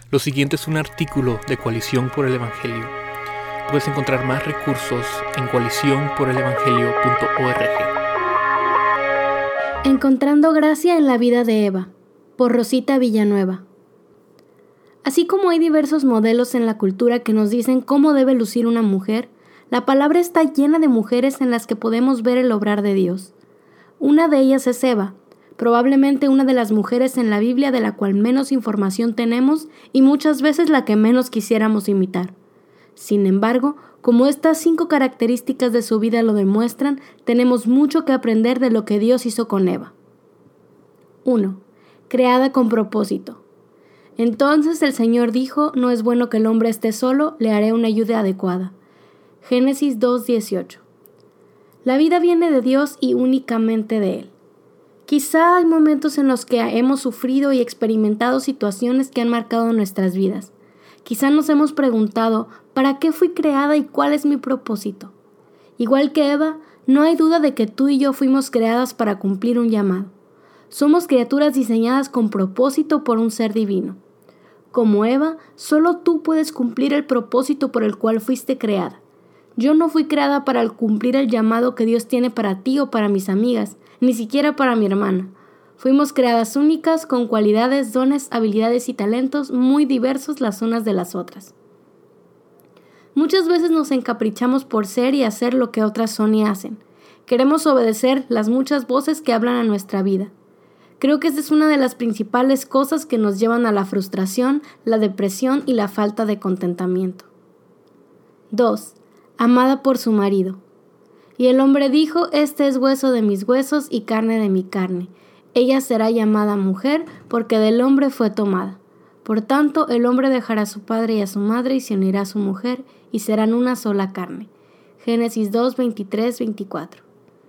Lo siguiente es un artículo de Coalición por el Evangelio. Puedes encontrar más recursos en coaliciónporelevangelio.org. Encontrando gracia en la vida de Eva, por Rosita Villanueva. Así como hay diversos modelos en la cultura que nos dicen cómo debe lucir una mujer, la palabra está llena de mujeres en las que podemos ver el obrar de Dios. Una de ellas es Eva, probablemente una de las mujeres en la Biblia de la cual menos información tenemos y muchas veces la que menos quisiéramos imitar. Sin embargo, como estas 5 características de su vida lo demuestran, tenemos mucho que aprender de lo que Dios hizo con Eva. 1. Creada con propósito. Entonces el Señor dijo, no es bueno que el hombre esté solo, le haré una ayuda adecuada. Génesis 2:18. La vida viene de Dios y únicamente de Él. Quizá hay momentos en los que hemos sufrido y experimentado situaciones que han marcado nuestras vidas. Quizá nos hemos preguntado, ¿para qué fui creada y cuál es mi propósito? Igual que Eva, no hay duda de que tú y yo fuimos creadas para cumplir un llamado. Somos criaturas diseñadas con propósito por un ser divino. Como Eva, solo tú puedes cumplir el propósito por el cual fuiste creada. Yo no fui creada para cumplir el llamado que Dios tiene para ti o para mis amigas, ni siquiera para mi hermana. Fuimos creadas únicas, con cualidades, dones, habilidades y talentos muy diversos las unas de las otras. Muchas veces nos encaprichamos por ser y hacer lo que otras son y hacen. Queremos obedecer las muchas voces que hablan a nuestra vida. Creo que esta es una de las principales cosas que nos llevan a la frustración, la depresión y la falta de contentamiento. 2. Amada por su marido. Y el hombre dijo, este es hueso de mis huesos y carne de mi carne. Ella será llamada mujer, porque del hombre fue tomada. Por tanto, el hombre dejará a su padre y a su madre y se unirá a su mujer, y serán una sola carne. Génesis 2:23-24.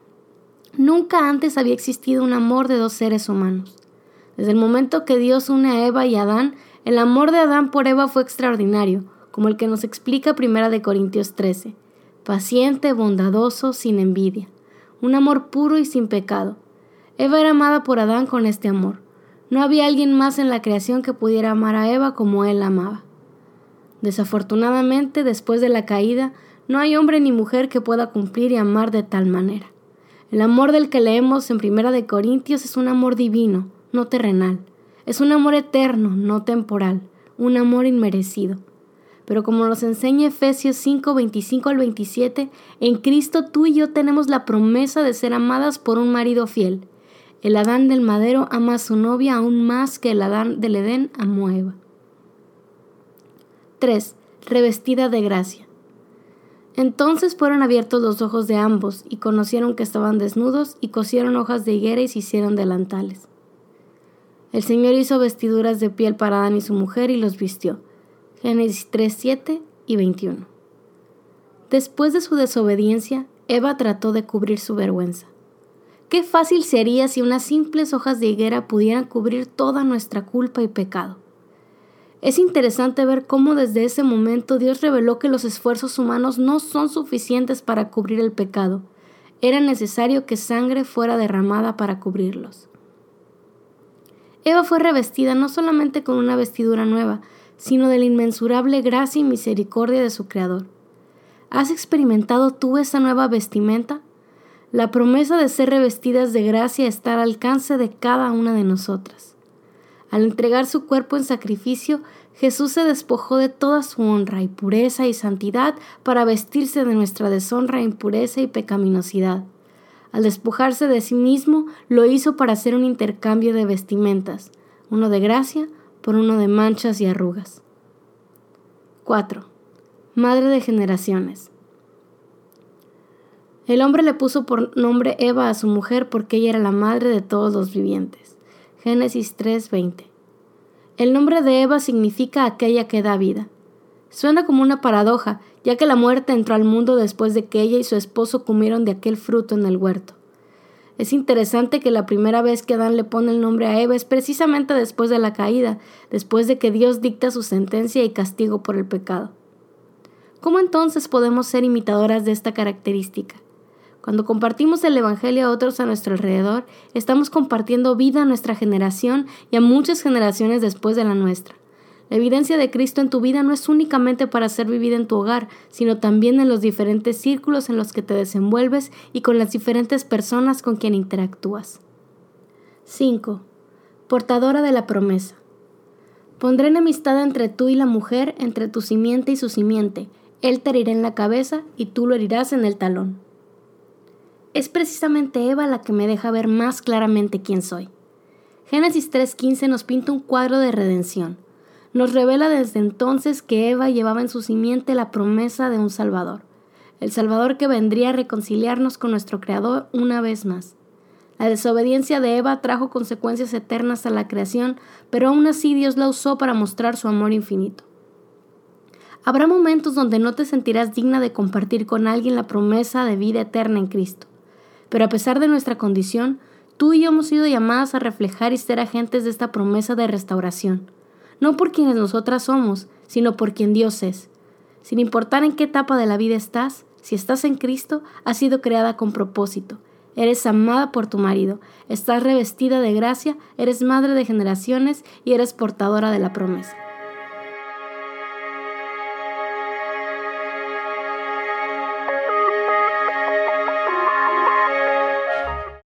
Nunca antes había existido un amor de 2 seres humanos. Desde el momento que Dios une a Eva y a Adán, el amor de Adán por Eva fue extraordinario, como el que nos explica 1 Corintios 13. Paciente, bondadoso, sin envidia. Un amor puro y sin pecado. Eva era amada por Adán con este amor. No había alguien más en la creación que pudiera amar a Eva como él la amaba. Desafortunadamente, después de la caída, no hay hombre ni mujer que pueda cumplir y amar de tal manera. El amor del que leemos en 1 Corintios es un amor divino, no terrenal. Es un amor eterno, no temporal. Un amor inmerecido. Pero como nos enseña Efesios 5:25-27, en Cristo tú y yo tenemos la promesa de ser amadas por un marido fiel. El Adán del madero ama a su novia aún más que el Adán del Edén amó a Eva. 3. Revestida de gracia. Entonces fueron abiertos los ojos de ambos, y conocieron que estaban desnudos, y cosieron hojas de higuera y se hicieron delantales. El Señor hizo vestiduras de piel para Adán y su mujer y los vistió. Génesis 3:7 y 21. Después de su desobediencia, Eva trató de cubrir su vergüenza. Qué fácil sería si unas simples hojas de higuera pudieran cubrir toda nuestra culpa y pecado. Es interesante ver cómo desde ese momento Dios reveló que los esfuerzos humanos no son suficientes para cubrir el pecado. Era necesario que sangre fuera derramada para cubrirlos. Eva fue revestida no solamente con una vestidura nueva, sino de la inmensurable gracia y misericordia de su Creador. ¿Has experimentado tú esa nueva vestimenta? La promesa de ser revestidas de gracia está al alcance de cada una de nosotras. Al entregar su cuerpo en sacrificio, Jesús se despojó de toda su honra y pureza y santidad para vestirse de nuestra deshonra, impureza y pecaminosidad. Al despojarse de sí mismo, lo hizo para hacer un intercambio de vestimentas, uno de gracia por uno de manchas y arrugas. 4. Madre de generaciones. El hombre le puso por nombre Eva a su mujer porque ella era la madre de todos los vivientes. Génesis 3:20. El nombre de Eva significa aquella que da vida. Suena como una paradoja, ya que la muerte entró al mundo después de que ella y su esposo comieron de aquel fruto en el huerto. Es interesante que la primera vez que Adán le pone el nombre a Eva es precisamente después de la caída, después de que Dios dicta su sentencia y castigo por el pecado. ¿Cómo entonces podemos ser imitadoras de esta característica? Cuando compartimos el Evangelio a otros a nuestro alrededor, estamos compartiendo vida a nuestra generación y a muchas generaciones después de la nuestra. La evidencia de Cristo en tu vida no es únicamente para ser vivida en tu hogar, sino también en los diferentes círculos en los que te desenvuelves y con las diferentes personas con quien interactúas. 5. Portadora de la promesa. Pondré enemistad entre tú y la mujer, entre tu simiente y su simiente. Él te herirá en la cabeza y tú lo herirás en el talón. Es precisamente Eva la que me deja ver más claramente quién soy. Génesis 3:15 nos pinta un cuadro de redención. Nos revela desde entonces que Eva llevaba en su simiente la promesa de un Salvador, el Salvador que vendría a reconciliarnos con nuestro Creador una vez más. La desobediencia de Eva trajo consecuencias eternas a la creación, pero aún así Dios la usó para mostrar su amor infinito. Habrá momentos donde no te sentirás digna de compartir con alguien la promesa de vida eterna en Cristo, pero a pesar de nuestra condición, tú y yo hemos sido llamadas a reflejar y ser agentes de esta promesa de restauración. No por quienes nosotras somos, sino por quien Dios es. Sin importar en qué etapa de la vida estás, si estás en Cristo, has sido creada con propósito. Eres amada por tu marido, estás revestida de gracia, eres madre de generaciones y eres portadora de la promesa.